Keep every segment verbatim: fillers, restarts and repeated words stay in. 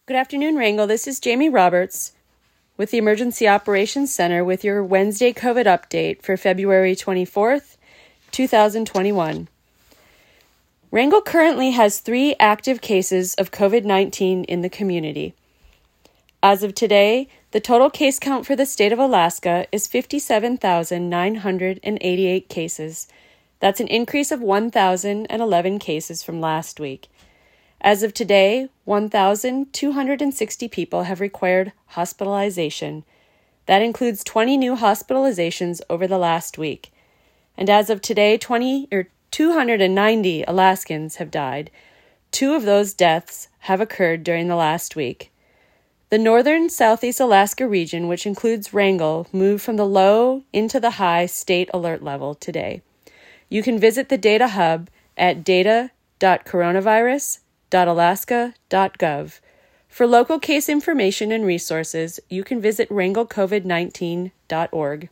Good afternoon, Wrangell. This is Jamie Roberts with the Emergency Operations Center with your Wednesday COVID update for February twenty-fourth, twenty twenty-one. Wrangell currently has three active cases of COVID nineteen in the community. As of today, the total case count for the state of Alaska is fifty-seven thousand nine hundred eighty-eight cases. That's an increase of one thousand eleven cases from last week. As of today, one thousand two hundred sixty people have required hospitalization. That includes twenty new hospitalizations over the last week. And as of today, twenty or two hundred ninety Alaskans have died. Two of those deaths have occurred during the last week. The northern Southeast Alaska region, which includes Wrangell, moved from the low into the high state alert level today. You can visit the Data Hub at data dot coronavirus dot alaska dot gov. For local case information and resources, you can visit wrangell covid nineteen dot org.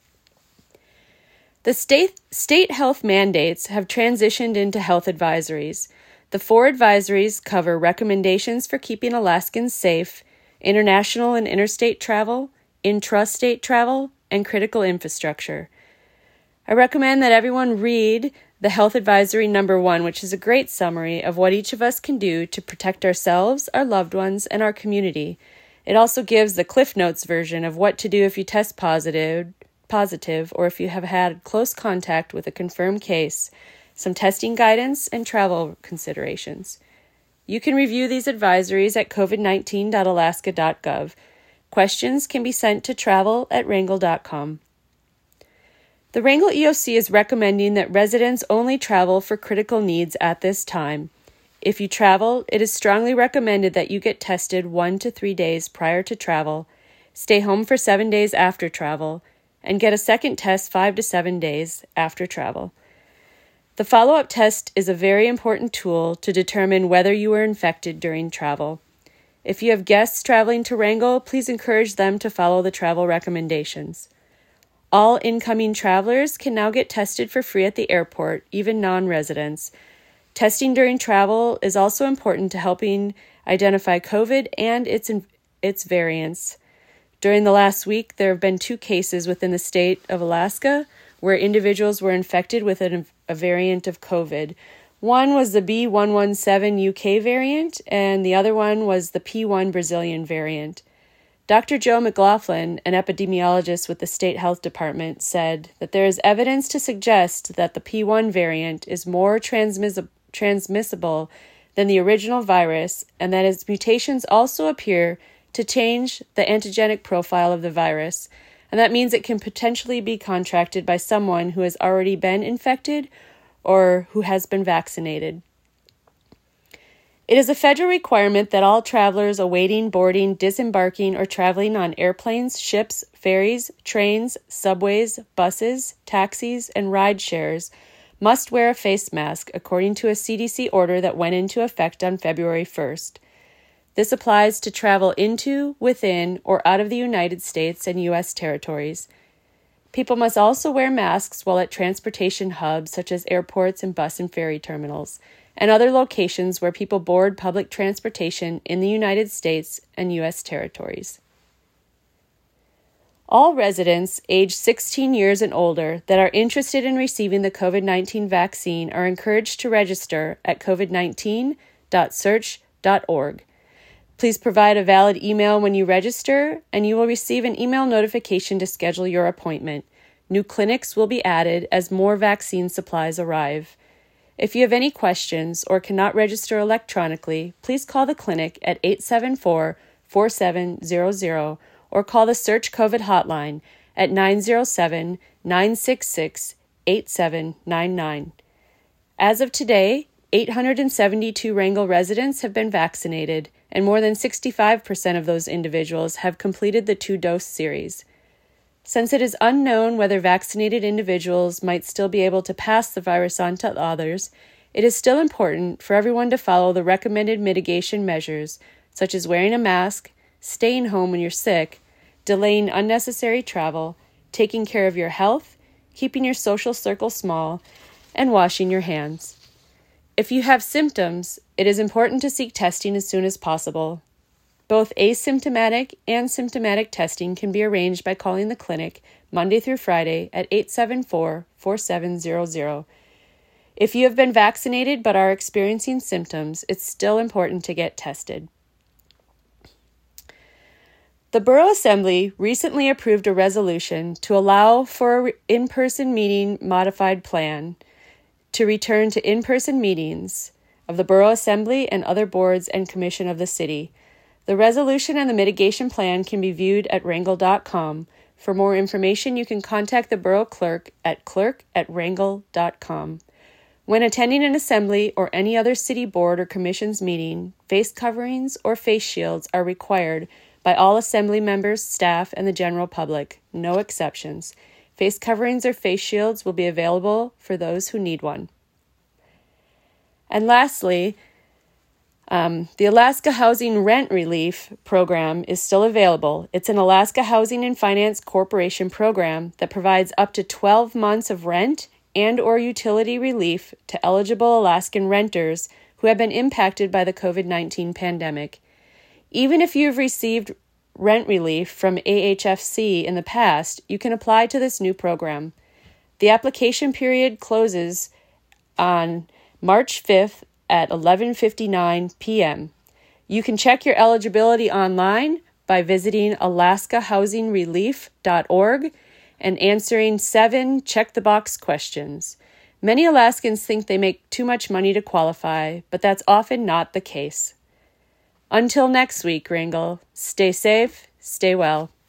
The state, state health mandates have transitioned into health advisories. The four advisories cover recommendations for keeping Alaskans safe, international and interstate travel, intrastate travel, and critical infrastructure. I recommend that everyone read the Health Advisory Number One, which is a great summary of what each of us can do to protect ourselves, our loved ones, and our community. It also gives the Cliff Notes version of what to do if you test positive, positive, or if you have had close contact with a confirmed case, some testing guidance, and travel considerations. You can review these advisories at covid nineteen dot alaska dot gov. Questions can be sent to travel at wrangell dot com. The Wrangell E O C is recommending that residents only travel for critical needs at this time. If you travel, it is strongly recommended that you get tested one to three days prior to travel, stay home for seven days after travel, and get a second test five to seven days after travel. The follow-up test is a very important tool to determine whether you were infected during travel. If you have guests traveling to Wrangell, please encourage them to follow the travel recommendations. All incoming travelers can now get tested for free at the airport, even non-residents. Testing during travel is also important to helping identify COVID and its its variants. During the last week, there have been two cases within the state of Alaska where individuals were infected with a, a variant of COVID. One was the B one one seven U K variant, and the other one was the P one Brazilian variant. Doctor Joe McLaughlin, an epidemiologist with the State Health Department, said that there is evidence to suggest that the P one variant is more transmiss- transmissible than the original virus and that its mutations also appear to change the antigenic profile of the virus, and that means it can potentially be contracted by someone who has already been infected or who has been vaccinated. It is a federal requirement that all travelers awaiting boarding, disembarking, or traveling on airplanes, ships, ferries, trains, subways, buses, taxis, and ride shares must wear a face mask according to a C D C order that went into effect on February first. This applies to travel into, within, or out of the United States and U S territories. People must also wear masks while at transportation hubs such as airports and bus and ferry terminals, and other locations where people board public transportation in the United States and U S territories. All residents aged sixteen years and older that are interested in receiving the COVID nineteen vaccine are encouraged to register at covid nineteen dot search dot org. Please provide a valid email when you register, and you will receive an email notification to schedule your appointment. New clinics will be added as more vaccine supplies arrive. If you have any questions or cannot register electronically, please call the clinic at eight seven four, four seven zero zero or call the Search COVID hotline at nine zero seven, nine six six, eight seven nine nine. As of today, eight hundred seventy-two Wrangell residents have been vaccinated, and more than sixty-five percent of those individuals have completed the two-dose series. Since it is unknown whether vaccinated individuals might still be able to pass the virus on to others, it is still important for everyone to follow the recommended mitigation measures, such as wearing a mask, staying home when you're sick, delaying unnecessary travel, taking care of your health, keeping your social circle small, and washing your hands. If you have symptoms, it is important to seek testing as soon as possible. Both asymptomatic and symptomatic testing can be arranged by calling the clinic Monday through Friday at eight seven four, four seven zero zero. If you have been vaccinated but are experiencing symptoms, it's still important to get tested. The Borough Assembly recently approved a resolution to allow for an in-person meeting modified plan to return to in-person meetings of the Borough Assembly and other boards and commission of the city. The resolution and the mitigation plan can be viewed at wrangell dot com. For more information, you can contact the Borough Clerk at clerk at wrangell dot com. When attending an assembly or any other city board or commission's meeting, face coverings or face shields are required by all assembly members, staff, and the general public, no exceptions. Face coverings or face shields will be available for those who need one. And lastly, um, the Alaska Housing Rent Relief Program is still available. It's an Alaska Housing and Finance Corporation program that provides up to twelve months of rent and or utility relief to eligible Alaskan renters who have been impacted by the covid nineteen pandemic. Even if you've received rent relief from A H F C in the past, you can apply to this new program. The application period closes on March fifth at eleven fifty-nine p.m. You can check your eligibility online by visiting alaska housing relief dot org and answering seven check-the-box questions. Many Alaskans think they make too much money to qualify, but that's often not the case. Until next week, Wrangell, stay safe, stay well.